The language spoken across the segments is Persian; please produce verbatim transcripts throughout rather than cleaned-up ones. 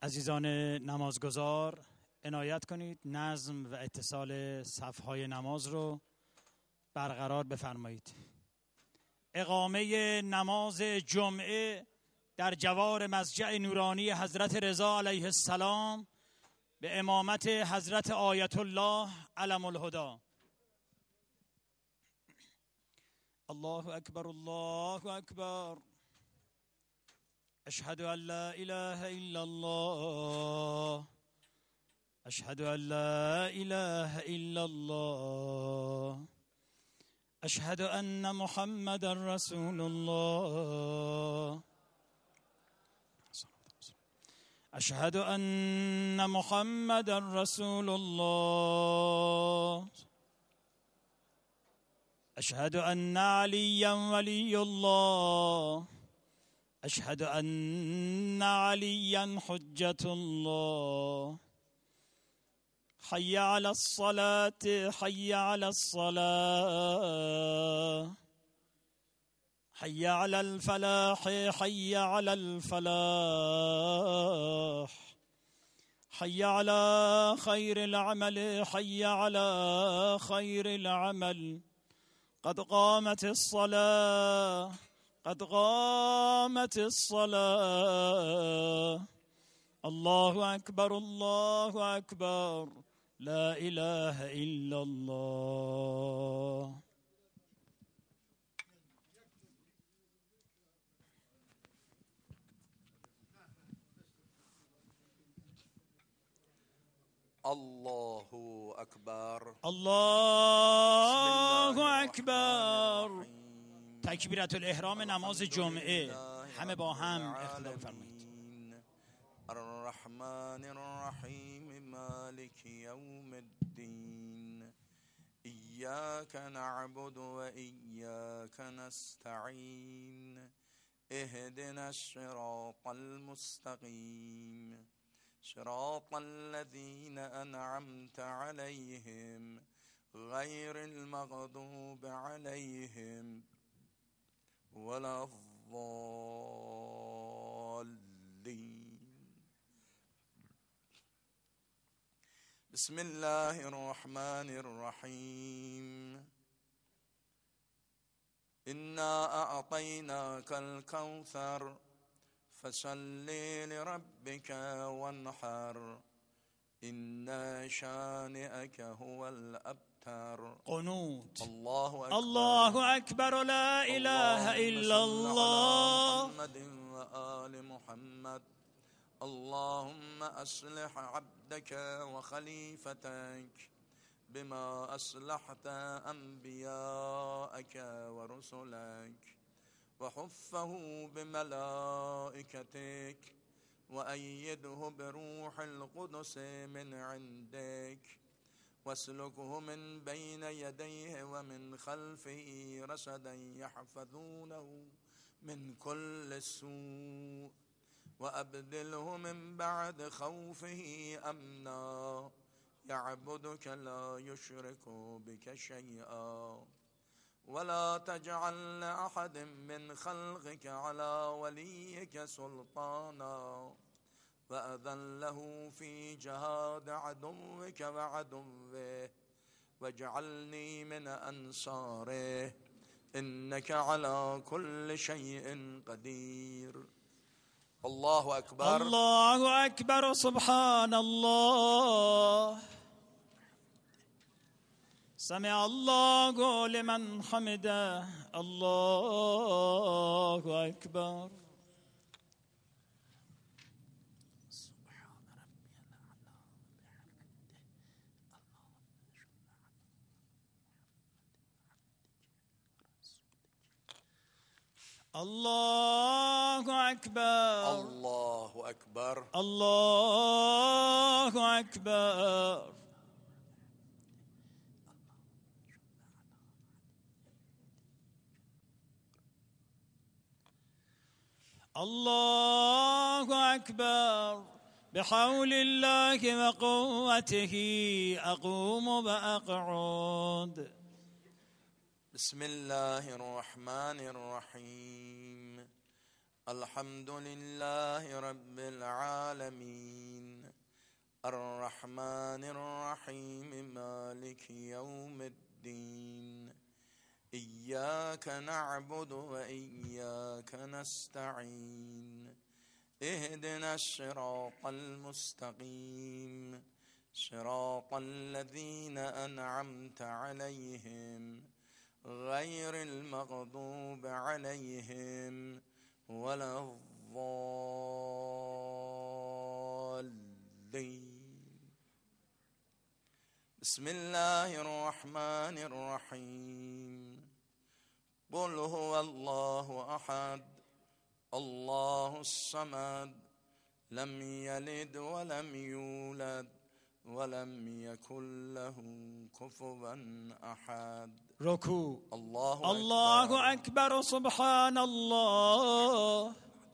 عزیزان نمازگزار عنایت کنید نظم و اتصال صفهای نماز رو برقرار بفرمایید. اقامه نماز جمعه در جوار مسجد نورانی حضرت رضا علیه السلام به امامت حضرت آیت الله علم الهدی. الله اکبر الله اکبر. اشهد ان لا اله الا الله. اشهد ان لا اله الا الله. اشهد ان محمد رسول الله. اشهد ان محمد رسول الله. اشهد ان عليا ولي الله. اشهد ان عليا حجة الله. حي على الصلاة حي على الصلاة. حي على الفلاح حي على الفلاح. حي على خير العمل حي على خير العمل. قد قامت الصلاة قد قامت الصلاة. الله أكبر الله أكبر. لا إله إلا الله. الله أكبر. الله أكبر. تکبیرت الاحرام نماز جمعه همه با هم اقتدا فرمایید. الرحمن الرحیم مالک یوم الدین. إياك نعبد وإياك نستعين. اهدنا الصراط المستقيم صراط الذين أنعمت عليهم غير المغضوب عليهم ولا الضالين. بسم الله الرحمن الرحيم. إنا أعطيناك الكوثر فصل لربك وانحر. إن شانئك هو الأبتر. قنوت. الله أكبر الله أكبر. لا إله إلا الله. محمد وآل محمد. اللهم أصلح عبدك وخليفتك بما أصلحت أنبياءك ورسلك وحفه بملائكتك وأيده بروح القدس من عندك واسلكه من بين يديه ومن خلفه رصدا يحفظونه من كل سوء وأبدله من بعد خوفه أمنا يعبدك لا يشرك بك شيئا. ولا تجعل لأحد من خلقك على وليك سلطانا وأذله في جهاد عدوك وعدوه واجعلني من أنصاره إنك على كل شيء قدير. الله أكبر. الله أكبر. سبحان الله. سمع الله لمن حمده. الله أكبر. الله أكبر. الله أكبر. الله أكبر. الله أكبر. بحول الله وقوته أقوم وأقعد. بسم الله الرحمن الرحيم. الحمد لله رب العالمين الرحمن الرحيم مالك يوم الدين إياك نعبد وإياك نستعين اهدنا الصراط المستقيم صراط الذين أنعمت عليهم غير المغضوب عليهم ولا الضالين. بسم الله الرحمن الرحيم. قل هو الله أحد الله الصمد لم يلد ولم يولد ولم يكن له كفوا أحد. ركوع. الله الله أكبر. سبحان الله.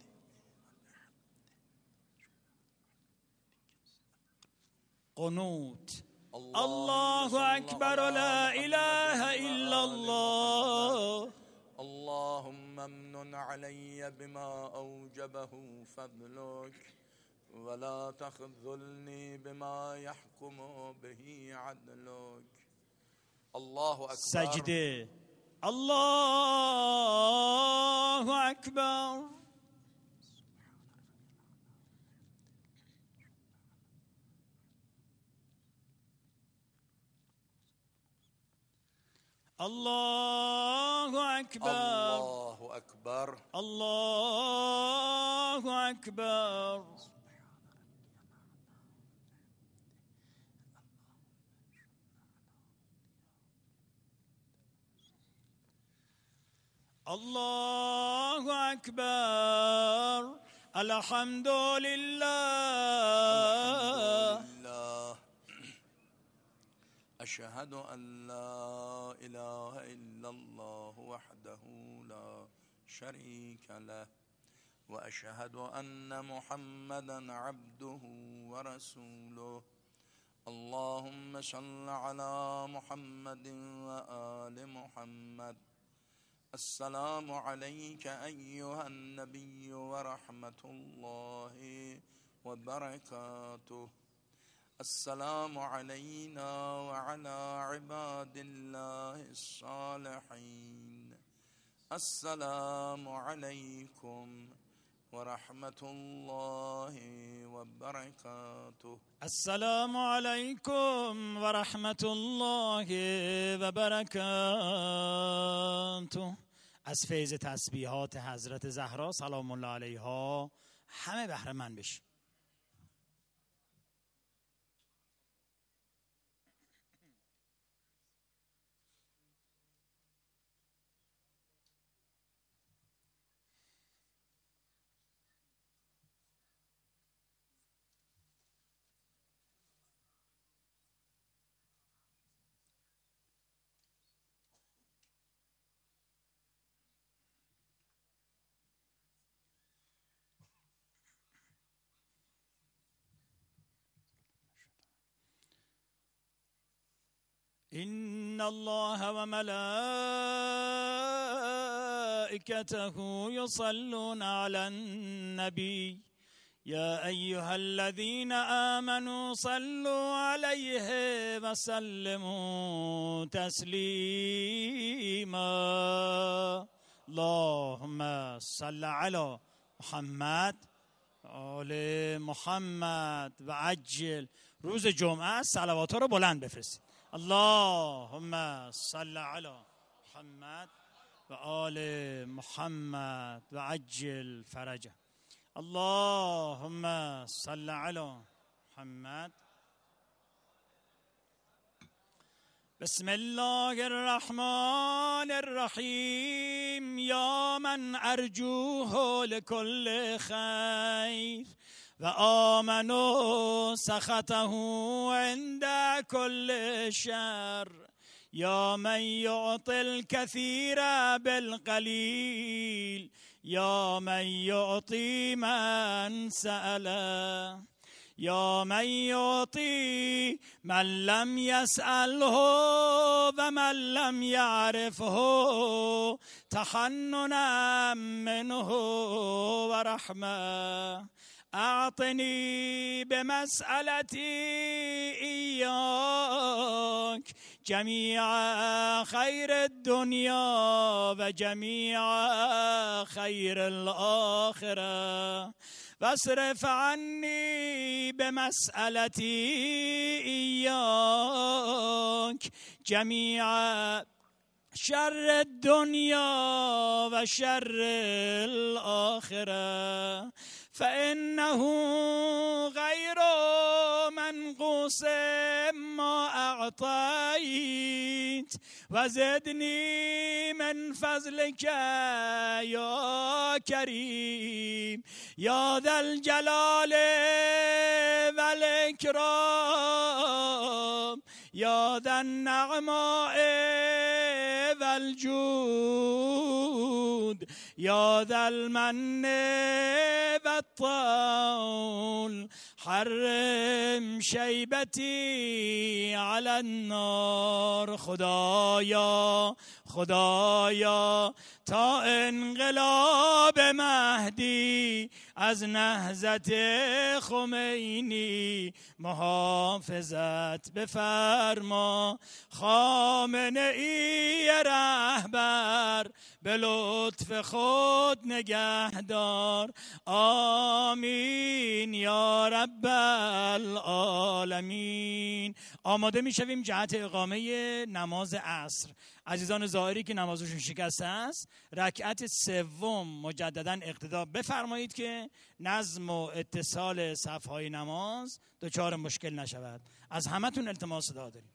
قنوت. الله أكبر. لا إله إلا الله. اللهم امن علي بما أوجبه فضلك ولا تخذلني بما يحكم به عدلك. الله أكبر. سجده. الله أكبر. الله أكبر. الله أكبر. الله أكبر. الله أكبر. الحمد لله. أشهد أن لا إله إلا الله وحده لا شريك له وأشهد أن محمدا عبده ورسوله. اللهم صل على محمد وآل محمد. السلام عليك أيها النبي ورحمة الله وبركاته. السلام علينا وعلى عباد الله الصالحين. السلام عليكم ورحمة الله وبركاته. السلام عليكم ورحمة الله وبركاته. از فیض تسبیحات حضرت زهرا سلام الله علیها همه بهره مند بشید. إن الله وملائكته يصلون على النبي يا أيها الذين آمنوا صلوا عليه وسلموا تسليما. اللهم صل على محمد آل محمد و عجل. روز جمعه صلوات رو بلند بفرستید. اللهم صل على محمد و آل محمد و عجل فرجه. اللهم صل على محمد. بسم الله الرحمن الرحيم. يا من أرجوه لكل خير وآمنوا سخطه عند كل شر. يا من يعطي الكثير بالقليل. يا من يعطي من سأله. یا من یعطی من لم یسأله و من لم یعرفه تحننا منه و رحمه اعطنی بمسألتی ایاک جمیع خیر الدنیا و جمیع خیر الاخره واصرف عنی بمسألتی ایاک جمیع شر الدنیا و شر الاخره فإنه غیر منقوص ما اعطیت و زدنی من فضلک یا کریم یا ذا الجلال و الاکرام یا ذا النعماء و الجود یا ذا المن و الطول حرم شیبتی علی النار. خدایا خدایا تا انقلاب مهدی از نهضت خمینی محافظت بفرما. خامنه ای رهبر به لطف خود نگهدار. آمین یا رب العالمین. آماده می شویم جهت اقامه نماز عصر. عزیزان ظاهری که نمازشون شکسته است رکعت سوم مجددا اقتدا بفرمایید که نظم و اتصال صفهای نماز دچار مشکل نشود. از همتون التماس دعا داریم.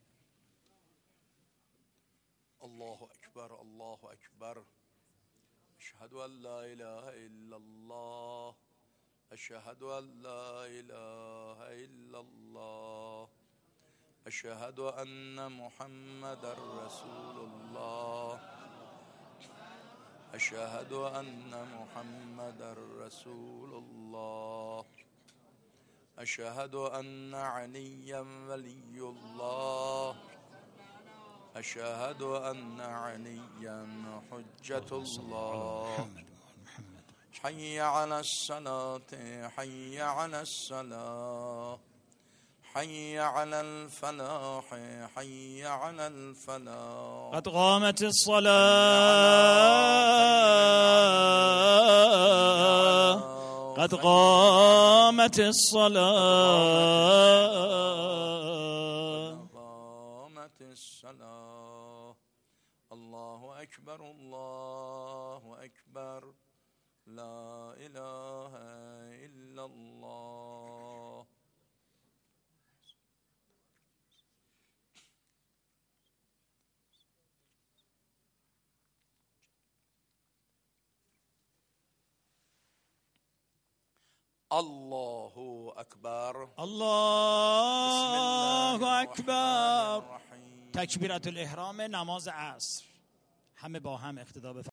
الله اکبر الله اکبر. اشهد ان لا اله الا الله اشهد ان لا اله الا الله اشهد ان محمد رسول الله اشهد ان محمد رسول الله اشهد ان عليا ولي الله اشهد ان عليا حجة الله. حي على الصلاة حي على الصلاة حي على الفلاح حي على الفلاح. قد قامت الصلاة قد قامت الصلاة قامت الصلاة. الله أكبر الله أكبر لا إله إلا الله. الله أكبر الله اکبر. تکبیرت الاحرام نماز عصر. همه با هم اقتدا